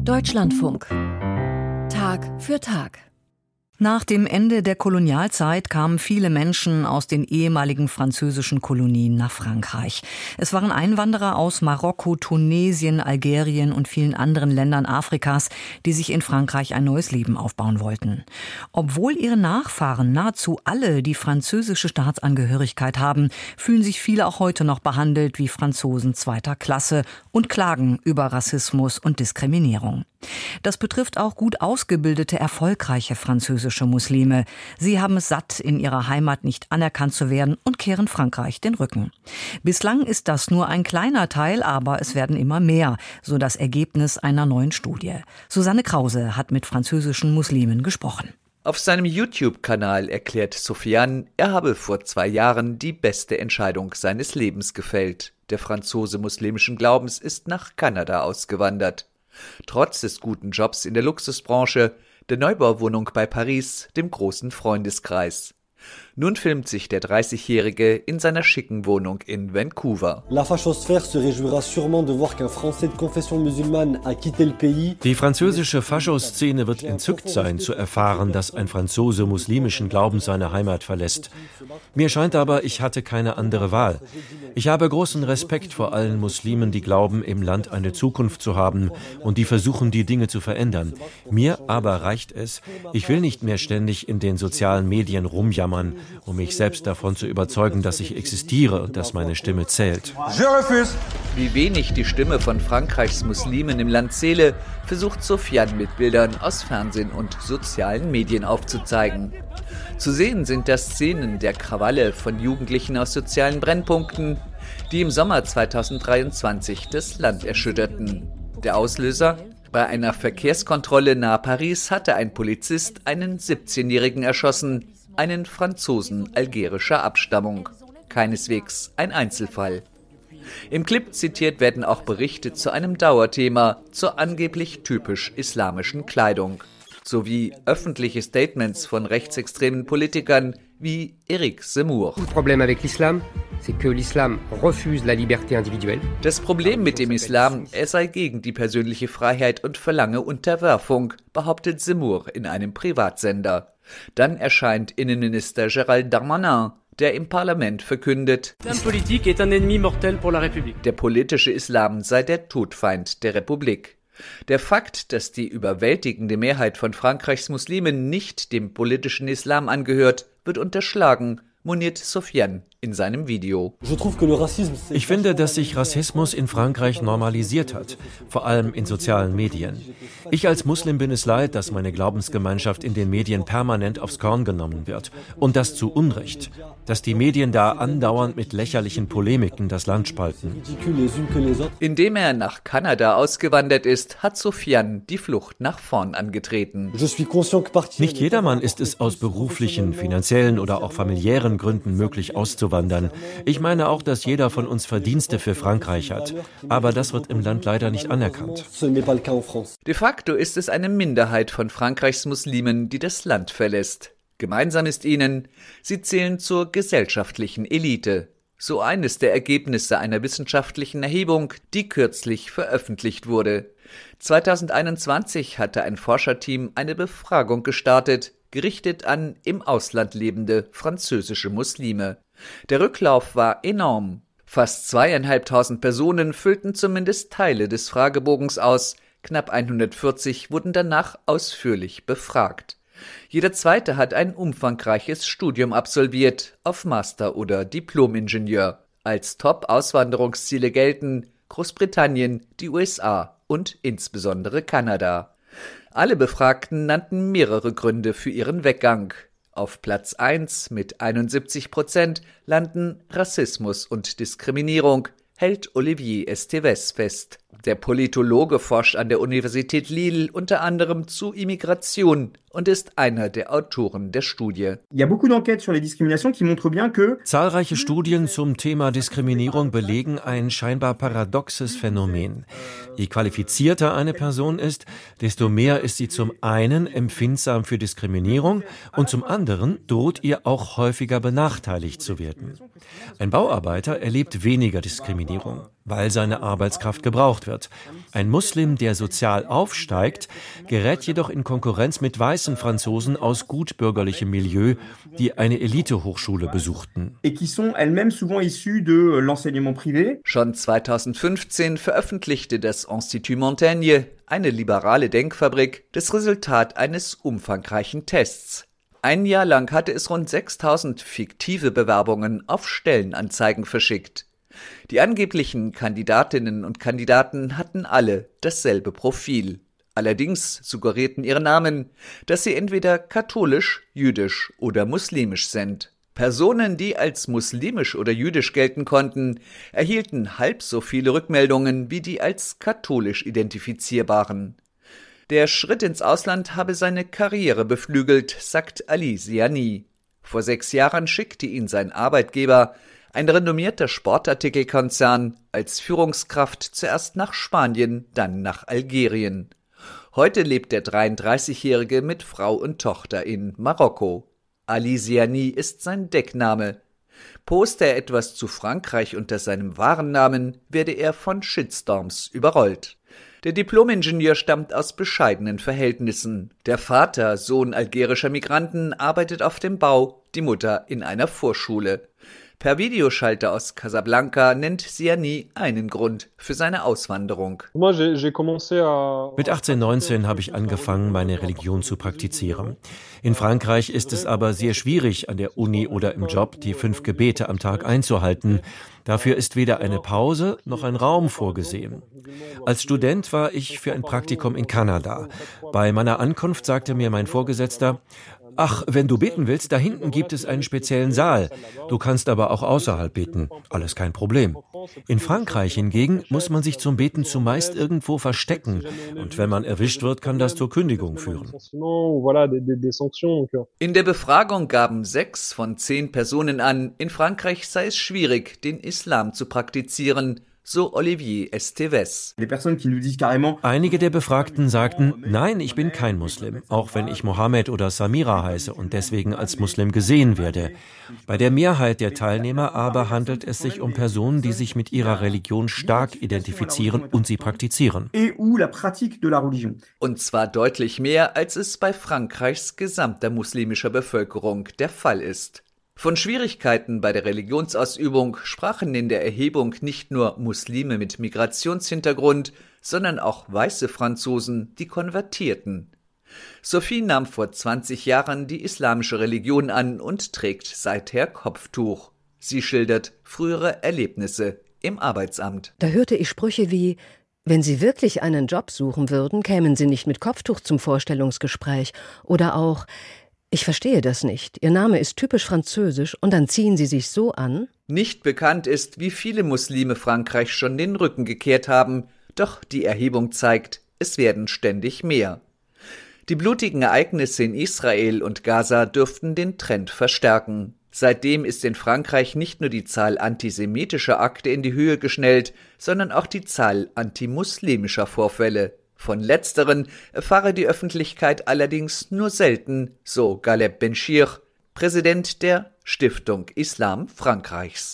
Deutschlandfunk. Tag für Tag. Nach dem Ende der Kolonialzeit kamen viele Menschen aus den ehemaligen französischen Kolonien nach Frankreich. Es waren Einwanderer aus Marokko, Tunesien, Algerien und vielen anderen Ländern Afrikas, die sich in Frankreich ein neues Leben aufbauen wollten. Obwohl ihre Nachfahren nahezu alle die französische Staatsangehörigkeit haben, fühlen sich viele auch heute noch behandelt wie Franzosen zweiter Klasse und klagen über Rassismus und Diskriminierung. Das betrifft auch gut ausgebildete, erfolgreiche französische Muslime. Sie haben es satt, in ihrer Heimat nicht anerkannt zu werden und kehren Frankreich den Rücken. Bislang ist das nur ein kleiner Teil, aber es werden immer mehr, so das Ergebnis einer neuen Studie. Susanne Krause hat mit französischen Muslimen gesprochen. Auf seinem YouTube-Kanal erklärt Sofiane, er habe vor 2 Jahren die beste Entscheidung seines Lebens gefällt. Der Franzose muslimischen Glaubens ist nach Kanada ausgewandert. Trotz des guten Jobs in der Luxusbranche, der Neubauwohnung bei Paris, dem großen Freundeskreis. Nun filmt sich der 30-Jährige in seiner schicken Wohnung in Vancouver. Die französische Faschoszene wird entzückt sein, zu erfahren, dass ein Franzose muslimischen Glaubens seine Heimat verlässt. Mir scheint aber, ich hatte keine andere Wahl. Ich habe großen Respekt vor allen Muslimen, die glauben, im Land eine Zukunft zu haben und die versuchen, die Dinge zu verändern. Mir aber reicht es. Ich will nicht mehr ständig in den sozialen Medien rumjammern, um mich selbst davon zu überzeugen, dass ich existiere und dass meine Stimme zählt. Wie wenig die Stimme von Frankreichs Muslimen im Land zähle, versucht Sofiane mit Bildern aus Fernsehen und sozialen Medien aufzuzeigen. Zu sehen sind da Szenen der Krawalle von Jugendlichen aus sozialen Brennpunkten, die im Sommer 2023 das Land erschütterten. Der Auslöser? Bei einer Verkehrskontrolle nahe Paris hatte ein Polizist einen 17-Jährigen erschossen, einen Franzosen algerischer Abstammung. Keineswegs ein Einzelfall. Im Clip zitiert werden auch Berichte zu einem Dauerthema, zur angeblich typisch islamischen Kleidung, sowie öffentliche Statements von rechtsextremen Politikern wie Éric Zemmour. Das Problem mit dem Islam, er sei gegen die persönliche Freiheit und verlange Unterwerfung, behauptet Zemmour in einem Privatsender. Dann erscheint Innenminister Gérald Darmanin, der im Parlament verkündet, der politische Islam sei der Todfeind der Republik. Der Fakt, dass die überwältigende Mehrheit von Frankreichs Muslimen nicht dem politischen Islam angehört, wird unterschlagen, moniert Sofiane in seinem Video. Ich finde, dass sich Rassismus in Frankreich normalisiert hat, vor allem in sozialen Medien. Ich als Muslim bin es leid, dass meine Glaubensgemeinschaft in den Medien permanent aufs Korn genommen wird. Und das zu Unrecht. Dass die Medien da andauernd mit lächerlichen Polemiken das Land spalten. Indem er nach Kanada ausgewandert ist, hat Sofiane die Flucht nach vorn angetreten. Nicht jedermann ist es aus beruflichen, finanziellen oder auch familiären Gründen möglich auszuwandern. Ich meine auch, dass jeder von uns Verdienste für Frankreich hat. Aber das wird im Land leider nicht anerkannt. De facto ist es eine Minderheit von Frankreichs Muslimen, die das Land verlässt. Gemeinsam ist ihnen, sie zählen zur gesellschaftlichen Elite. So eines der Ergebnisse einer wissenschaftlichen Erhebung, die kürzlich veröffentlicht wurde. 2021 hatte ein Forscherteam eine Befragung gestartet, gerichtet an im Ausland lebende französische Muslime. Der Rücklauf war enorm. Fast 2.500 Personen füllten zumindest Teile des Fragebogens aus. Knapp 140 wurden danach ausführlich befragt. Jeder Zweite hat ein umfangreiches Studium absolviert, auf Master- oder Diplom-Ingenieur. Als Top-Auswanderungsziele gelten Großbritannien, die USA und insbesondere Kanada. Alle Befragten nannten mehrere Gründe für ihren Weggang. Auf Platz 1 mit 71% landen Rassismus und Diskriminierung, hält Olivier Estevez fest. Der Politologe forscht an der Universität Lille unter anderem zu Immigration und ist einer der Autoren der Studie. Zahlreiche Studien zum Thema Diskriminierung belegen ein scheinbar paradoxes Phänomen. Je qualifizierter eine Person ist, desto mehr ist sie zum einen empfindsam für Diskriminierung und zum anderen droht ihr auch häufiger benachteiligt zu werden. Ein Bauarbeiter erlebt weniger Diskriminierung. weil seine Arbeitskraft gebraucht wird. Ein Muslim, der sozial aufsteigt, gerät jedoch in Konkurrenz mit weißen Franzosen aus gutbürgerlichem Milieu, die eine Elitehochschule besuchten. Schon 2015 veröffentlichte das Institut Montaigne, eine liberale Denkfabrik, das Resultat eines umfangreichen Tests. Ein Jahr lang hatte es rund 6.000 fiktive Bewerbungen auf Stellenanzeigen verschickt. Die angeblichen Kandidatinnen und Kandidaten hatten alle dasselbe Profil. Allerdings suggerierten ihre Namen, dass sie entweder katholisch, jüdisch oder muslimisch sind. Personen, die als muslimisch oder jüdisch gelten konnten, erhielten halb so viele Rückmeldungen wie die als katholisch identifizierbaren. Der Schritt ins Ausland habe seine Karriere beflügelt, sagt Ali Ziani. Vor 6 Jahren schickte ihn sein Arbeitgeber, ein renommierter Sportartikelkonzern, als Führungskraft zuerst nach Spanien, dann nach Algerien. Heute lebt der 33-Jährige mit Frau und Tochter in Marokko. Ali Ziani ist sein Deckname. Poste er etwas zu Frankreich unter seinem wahren Namen, werde er von Shitstorms überrollt. Der Diplom-Ingenieur stammt aus bescheidenen Verhältnissen. Der Vater, Sohn algerischer Migranten, arbeitet auf dem Bau, die Mutter in einer Vorschule. Per Videoschalter aus Casablanca nennt Ziani einen Grund für seine Auswanderung. Mit 18, 19 habe ich angefangen, meine Religion zu praktizieren. In Frankreich ist es aber sehr schwierig, an der Uni oder im Job die 5 Gebete am Tag einzuhalten. Dafür ist weder eine Pause noch ein Raum vorgesehen. Als Student war ich für ein Praktikum in Kanada. Bei meiner Ankunft sagte mir mein Vorgesetzter: »Ach, wenn du beten willst, da hinten gibt es einen speziellen Saal. Du kannst aber auch außerhalb beten. Alles kein Problem.« In Frankreich hingegen muss man sich zum Beten zumeist irgendwo verstecken. Und wenn man erwischt wird, kann das zur Kündigung führen. In der Befragung gaben 6 von 10 Personen an, in Frankreich sei es schwierig, den Islam zu praktizieren, so Olivier Esteves. Einige der Befragten sagten: Nein, ich bin kein Muslim, auch wenn ich Mohammed oder Samira heiße und deswegen als Muslim gesehen werde. Bei der Mehrheit der Teilnehmer aber handelt es sich um Personen, die sich mit ihrer Religion stark identifizieren und sie praktizieren. Und zwar deutlich mehr, als es bei Frankreichs gesamter muslimischer Bevölkerung der Fall ist. Von Schwierigkeiten bei der Religionsausübung sprachen in der Erhebung nicht nur Muslime mit Migrationshintergrund, sondern auch weiße Franzosen, die konvertierten. Sophie nahm vor 20 Jahren die islamische Religion an und trägt seither Kopftuch. Sie schildert frühere Erlebnisse im Arbeitsamt. Da hörte ich Sprüche wie: Wenn Sie wirklich einen Job suchen würden, kämen Sie nicht mit Kopftuch zum Vorstellungsgespräch. Oder auch: Ich verstehe das nicht. Ihr Name ist typisch französisch und dann ziehen Sie sich so an? Nicht bekannt ist, wie viele Muslime Frankreich schon den Rücken gekehrt haben, doch die Erhebung zeigt, es werden ständig mehr. Die blutigen Ereignisse in Israel und Gaza dürften den Trend verstärken. Seitdem ist in Frankreich nicht nur die Zahl antisemitischer Akte in die Höhe geschnellt, sondern auch die Zahl antimuslimischer Vorfälle. Von letzteren erfahre die Öffentlichkeit allerdings nur selten, so Galeb Benchir, Präsident der Stiftung Islam Frankreichs.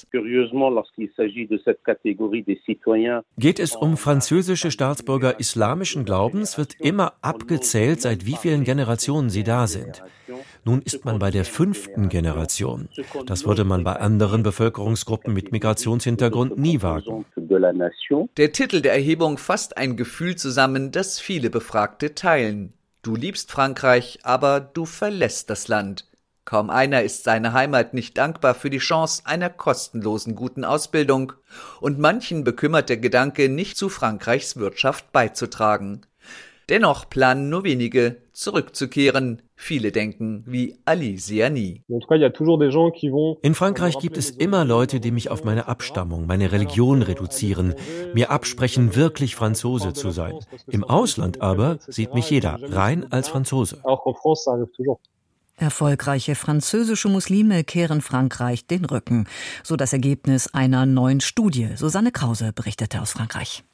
Geht es um französische Staatsbürger islamischen Glaubens, wird immer abgezählt, seit wie vielen Generationen sie da sind. Nun ist man bei der 5. Generation. Das würde man bei anderen Bevölkerungsgruppen mit Migrationshintergrund nie wagen. Der Titel der Erhebung fasst ein Gefühl zusammen, das viele Befragte teilen. Du liebst Frankreich, aber du verlässt das Land. Kaum einer ist seiner Heimat nicht dankbar für die Chance einer kostenlosen guten Ausbildung. Und manchen bekümmert der Gedanke, nicht zu Frankreichs Wirtschaft beizutragen. Dennoch planen nur wenige, zurückzukehren. Viele denken wie Ali Ziani. In Frankreich gibt es immer Leute, die mich auf meine Abstammung, meine Religion reduzieren, mir absprechen, wirklich Franzose zu sein. Im Ausland aber sieht mich jeder rein als Franzose. Erfolgreiche französische Muslime kehren Frankreich den Rücken. So das Ergebnis einer neuen Studie. Susanne Krause berichtete aus Frankreich.